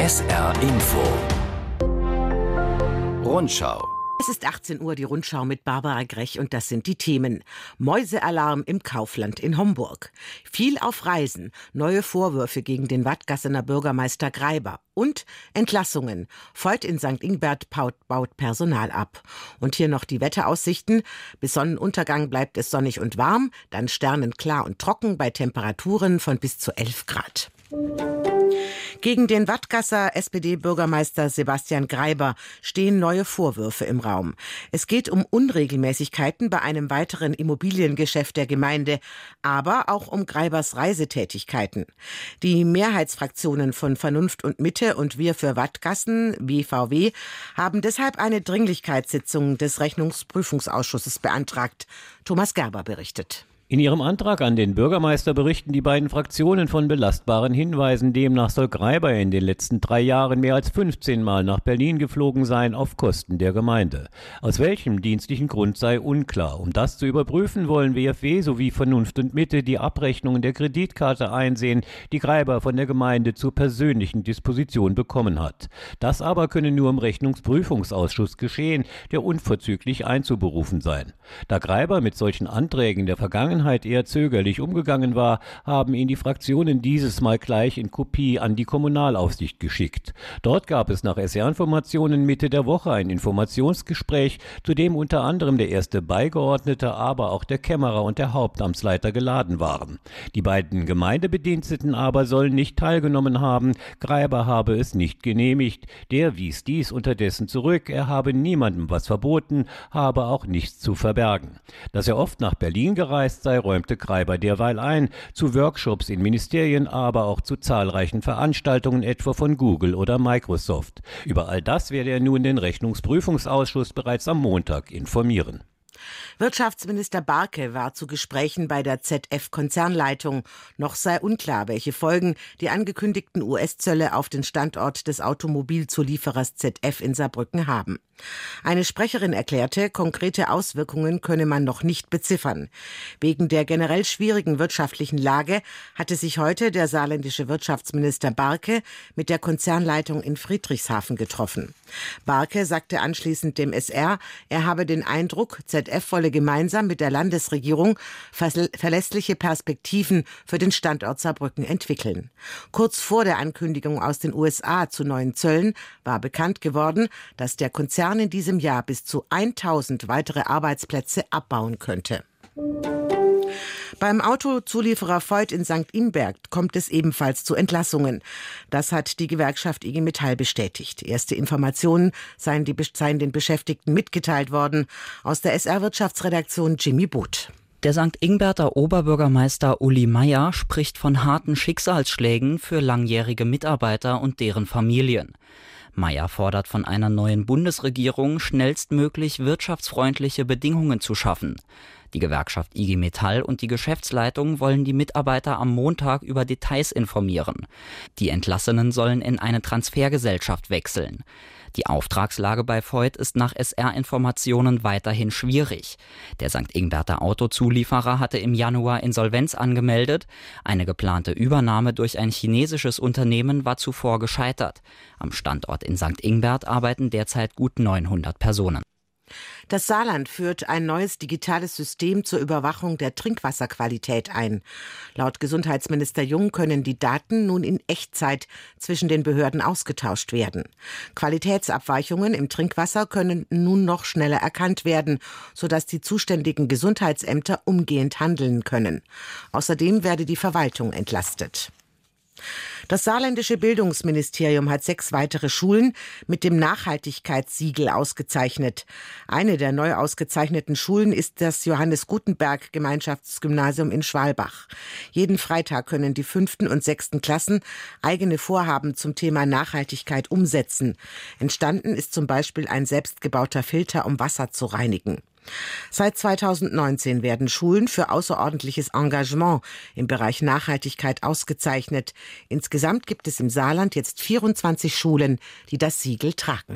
SR Info Rundschau. Es ist 18 Uhr, die Rundschau mit Barbara Grech und das sind die Themen. Mäusealarm im Kaufland in Homburg. Viel auf Reisen, neue Vorwürfe gegen den Wattgassener Bürgermeister Greiber und Entlassungen. Voigt in St. Ingbert baut Personal ab. Und hier noch die Wetteraussichten. Bis Sonnenuntergang bleibt es sonnig und warm, dann sternenklar und trocken bei Temperaturen von bis zu 11 Grad. Gegen den Wattgasser SPD-Bürgermeister Sebastian Greiber stehen neue Vorwürfe im Raum. Es geht um Unregelmäßigkeiten bei einem weiteren Immobiliengeschäft der Gemeinde, aber auch um Greibers Reisetätigkeiten. Die Mehrheitsfraktionen von Vernunft und Mitte und Wir für Wattgassen, WVW, haben deshalb eine Dringlichkeitssitzung des Rechnungsprüfungsausschusses beantragt. Thomas Gerber berichtet. In ihrem Antrag an den Bürgermeister berichten die beiden Fraktionen von belastbaren Hinweisen. Demnach soll Greiber in den letzten 3 Jahren mehr als 15 Mal nach Berlin geflogen sein auf Kosten der Gemeinde. Aus welchem dienstlichen Grund sei unklar. Um das zu überprüfen, wollen WFW sowie Vernunft und Mitte die Abrechnungen der Kreditkarte einsehen, die Greiber von der Gemeinde zur persönlichen Disposition bekommen hat. Das aber könne nur im Rechnungsprüfungsausschuss geschehen, der unverzüglich einzuberufen sein. Da Greiber mit solchen Anträgen der Vergangenheit eher zögerlich umgegangen war, haben ihn die Fraktionen dieses Mal gleich in Kopie an die Kommunalaufsicht geschickt. Dort gab es nach SR-Informationen Mitte der Woche ein Informationsgespräch, zu dem unter anderem der erste Beigeordnete, aber auch der Kämmerer und der Hauptamtsleiter geladen waren. Die beiden Gemeindebediensteten aber sollen nicht teilgenommen haben. Greiber habe es nicht genehmigt. Der wies dies unterdessen zurück. Er habe niemandem was verboten, habe auch nichts zu verbergen. Dass er oft nach Berlin gereist sei, räumte Greiber derweil ein, zu Workshops in Ministerien, aber auch zu zahlreichen Veranstaltungen, etwa von Google oder Microsoft. Über all das werde er nun den Rechnungsprüfungsausschuss bereits am Montag informieren. Wirtschaftsminister Barke war zu Gesprächen bei der ZF-Konzernleitung. Noch sei unklar, welche Folgen die angekündigten US-Zölle auf den Standort des Automobilzulieferers ZF in Saarbrücken haben. Eine Sprecherin erklärte, konkrete Auswirkungen könne man noch nicht beziffern. Wegen der generell schwierigen wirtschaftlichen Lage hatte sich heute der saarländische Wirtschaftsminister Barke mit der Konzernleitung in Friedrichshafen getroffen. Barke sagte anschließend dem SR, er habe den Eindruck, ZF wolle gemeinsam mit der Landesregierung verlässliche Perspektiven für den Standort Saarbrücken entwickeln. Kurz vor der Ankündigung aus den USA zu neuen Zöllen war bekannt geworden, dass der Konzern in diesem Jahr bis zu 1000 weitere Arbeitsplätze abbauen könnte. Beim Autozulieferer Voigt in St. Ingbert kommt es ebenfalls zu Entlassungen. Das hat die Gewerkschaft IG Metall bestätigt. Erste Informationen seien den Beschäftigten mitgeteilt worden. Aus der SR-Wirtschaftsredaktion Jimmy Booth. Der St. Ingberter Oberbürgermeister Uli Meier spricht von harten Schicksalsschlägen für langjährige Mitarbeiter und deren Familien. Meier fordert von einer neuen Bundesregierung, schnellstmöglich wirtschaftsfreundliche Bedingungen zu schaffen. Die Gewerkschaft IG Metall und die Geschäftsleitung wollen die Mitarbeiter am Montag über Details informieren. Die Entlassenen sollen in eine Transfergesellschaft wechseln. Die Auftragslage bei Voigt ist nach SR-Informationen weiterhin schwierig. Der St. Ingberter Autozulieferer hatte im Januar Insolvenz angemeldet. Eine geplante Übernahme durch ein chinesisches Unternehmen war zuvor gescheitert. Am Standort in St. Ingbert arbeiten derzeit gut 900 Personen. Das Saarland führt ein neues digitales System zur Überwachung der Trinkwasserqualität ein. Laut Gesundheitsminister Jung können die Daten nun in Echtzeit zwischen den Behörden ausgetauscht werden. Qualitätsabweichungen im Trinkwasser können nun noch schneller erkannt werden, sodass die zuständigen Gesundheitsämter umgehend handeln können. Außerdem werde die Verwaltung entlastet. Das saarländische Bildungsministerium hat 6 weitere Schulen mit dem Nachhaltigkeitssiegel ausgezeichnet. Eine der neu ausgezeichneten Schulen ist das Johannes Gutenberg Gemeinschaftsgymnasium in Schwalbach. Jeden Freitag können die 5. und 6. Klassen eigene Vorhaben zum Thema Nachhaltigkeit umsetzen. Entstanden ist zum Beispiel ein selbstgebauter Filter, um Wasser zu reinigen. Seit 2019 werden Schulen für außerordentliches Engagement im Bereich Nachhaltigkeit ausgezeichnet. Insgesamt gibt es im Saarland jetzt 24 Schulen, die das Siegel tragen.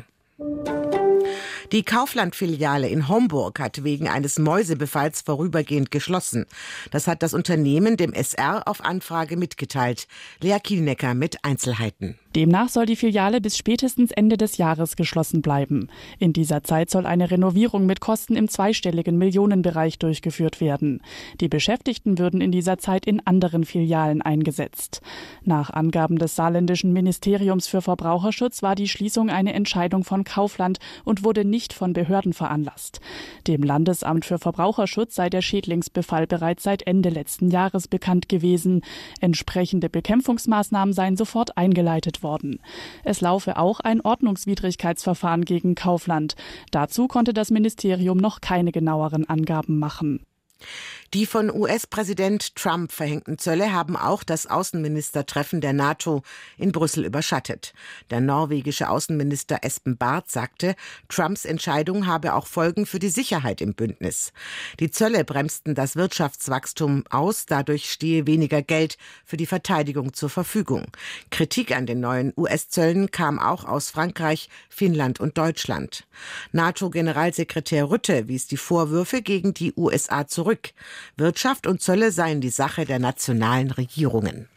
Die Kaufland-Filiale in Homburg hat wegen eines Mäusebefalls vorübergehend geschlossen. Das hat das Unternehmen dem SR auf Anfrage mitgeteilt. Lea Kielnecker mit Einzelheiten. Demnach soll die Filiale bis spätestens Ende des Jahres geschlossen bleiben. In dieser Zeit soll eine Renovierung mit Kosten im zweistelligen Millionenbereich durchgeführt werden. Die Beschäftigten würden in dieser Zeit in anderen Filialen eingesetzt. Nach Angaben des saarländischen Ministeriums für Verbraucherschutz war die Schließung eine Entscheidung von Kaufland und wurde nicht von Behörden veranlasst. Dem Landesamt für Verbraucherschutz sei der Schädlingsbefall bereits seit Ende letzten Jahres bekannt gewesen. Entsprechende Bekämpfungsmaßnahmen seien sofort eingeleitet worden. Es laufe auch ein Ordnungswidrigkeitsverfahren gegen Kaufland. Dazu konnte das Ministerium noch keine genaueren Angaben machen. Die von US-Präsident Trump verhängten Zölle haben auch das Außenministertreffen der NATO in Brüssel überschattet. Der norwegische Außenminister Espen Barth sagte, Trumps Entscheidung habe auch Folgen für die Sicherheit im Bündnis. Die Zölle bremsten das Wirtschaftswachstum aus, dadurch stehe weniger Geld für die Verteidigung zur Verfügung. Kritik an den neuen US-Zöllen kam auch aus Frankreich, Finnland und Deutschland. NATO-Generalsekretär Rutte wies die Vorwürfe gegen die USA zurück. Wirtschaft und Zölle seien die Sache der nationalen Regierungen.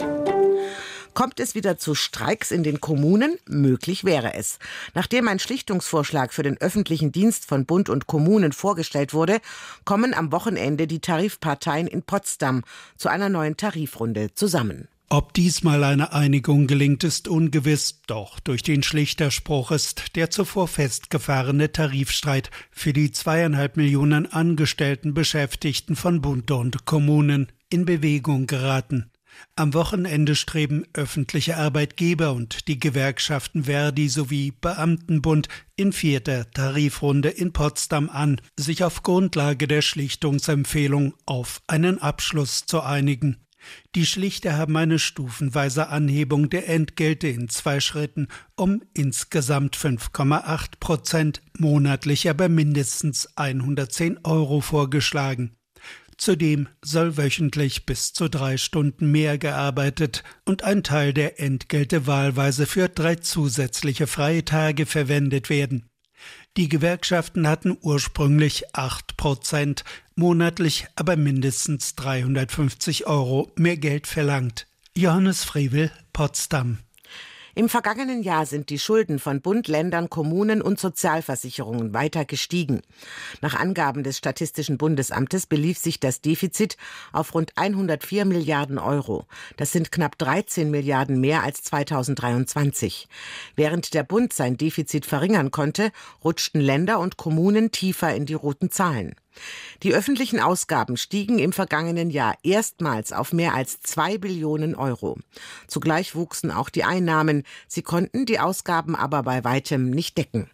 Kommt es wieder zu Streiks in den Kommunen? Möglich wäre es. Nachdem ein Schlichtungsvorschlag für den öffentlichen Dienst von Bund und Kommunen vorgestellt wurde, kommen am Wochenende die Tarifparteien in Potsdam zu einer neuen Tarifrunde zusammen. Ob diesmal eine Einigung gelingt, ist ungewiss. Doch durch den Schlichterspruch ist der zuvor festgefahrene Tarifstreit für die 2,5 Millionen angestellten Beschäftigten von Bund und Kommunen in Bewegung geraten. Am Wochenende streben öffentliche Arbeitgeber und die Gewerkschaften Verdi sowie Beamtenbund in 4. Tarifrunde in Potsdam an, sich auf Grundlage der Schlichtungsempfehlung auf einen Abschluss zu einigen. Die Schlichter haben eine stufenweise Anhebung der Entgelte in 2 Schritten um insgesamt 5,8%, monatlich aber mindestens 110 € vorgeschlagen. Zudem soll wöchentlich bis zu 3 Stunden mehr gearbeitet und ein Teil der Entgelte wahlweise für 3 zusätzliche freie Tage verwendet werden. Die Gewerkschaften hatten ursprünglich 8%, monatlich aber mindestens 350 € mehr Geld verlangt. Johannes Frevel, Potsdam. Im vergangenen Jahr sind die Schulden von Bund, Ländern, Kommunen und Sozialversicherungen weiter gestiegen. Nach Angaben des Statistischen Bundesamtes belief sich das Defizit auf rund 104 Milliarden €. Das sind knapp 13 Milliarden mehr als 2023. Während der Bund sein Defizit verringern konnte, rutschten Länder und Kommunen tiefer in die roten Zahlen. Die öffentlichen Ausgaben stiegen im vergangenen Jahr erstmals auf mehr als 2 Billionen €. Zugleich wuchsen auch die Einnahmen. Sie konnten die Ausgaben aber bei weitem nicht decken.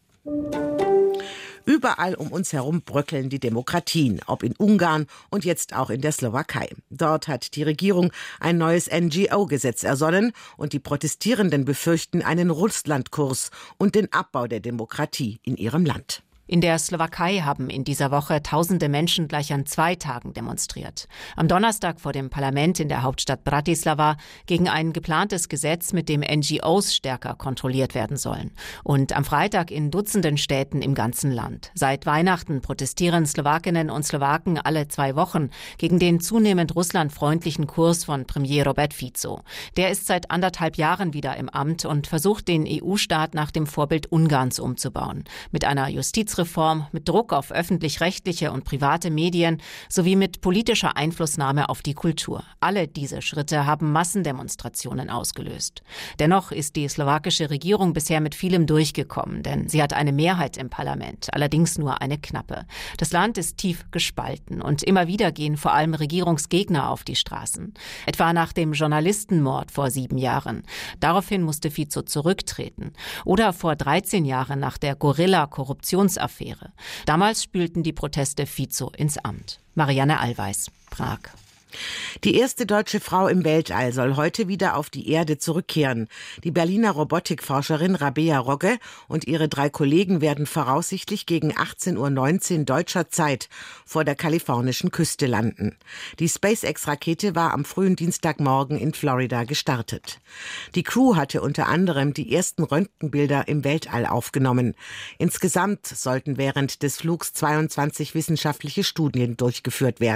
Überall um uns herum bröckeln die Demokratien, ob in Ungarn und jetzt auch in der Slowakei. Dort hat die Regierung ein neues NGO-Gesetz ersonnen und die Protestierenden befürchten einen Russlandkurs und den Abbau der Demokratie in ihrem Land. In der Slowakei haben in dieser Woche tausende Menschen gleich an 2 Tagen demonstriert. Am Donnerstag vor dem Parlament in der Hauptstadt Bratislava gegen ein geplantes Gesetz, mit dem NGOs stärker kontrolliert werden sollen. Und am Freitag in Dutzenden Städten im ganzen Land. Seit Weihnachten protestieren Slowakinnen und Slowaken alle 2 Wochen gegen den zunehmend russlandfreundlichen Kurs von Premier Robert Fico. Der ist seit 1,5 Jahren wieder im Amt und versucht, den EU-Staat nach dem Vorbild Ungarns umzubauen. Mit einer Justizreform, mit Druck auf öffentlich-rechtliche und private Medien sowie mit politischer Einflussnahme auf die Kultur. Alle diese Schritte haben Massendemonstrationen ausgelöst. Dennoch ist die slowakische Regierung bisher mit vielem durchgekommen, denn sie hat eine Mehrheit im Parlament, allerdings nur eine knappe. Das Land ist tief gespalten und immer wieder gehen vor allem Regierungsgegner auf die Straßen. Etwa nach dem Journalistenmord vor 7 Jahren. Daraufhin musste Fico zurücktreten. Oder vor 13 Jahren nach der Gorilla-Korruptionsaffäre. Damals spülten die Proteste Fico ins Amt. Marianne Allweis, Prag. Die erste deutsche Frau im Weltall soll heute wieder auf die Erde zurückkehren. Die Berliner Robotikforscherin Rabea Rogge und ihre 3 Kollegen werden voraussichtlich gegen 18:19 Uhr deutscher Zeit vor der kalifornischen Küste landen. Die SpaceX-Rakete war am frühen Dienstagmorgen in Florida gestartet. Die Crew hatte unter anderem die ersten Röntgenbilder im Weltall aufgenommen. Insgesamt sollten während des Flugs 22 wissenschaftliche Studien durchgeführt werden.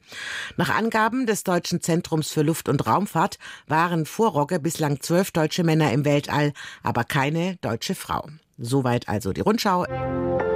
Nach Angaben des Deutschen Zentrums für Luft- und Raumfahrt waren vor Rogge bislang 12 deutsche Männer im Weltall, aber keine deutsche Frau. Soweit also die Rundschau.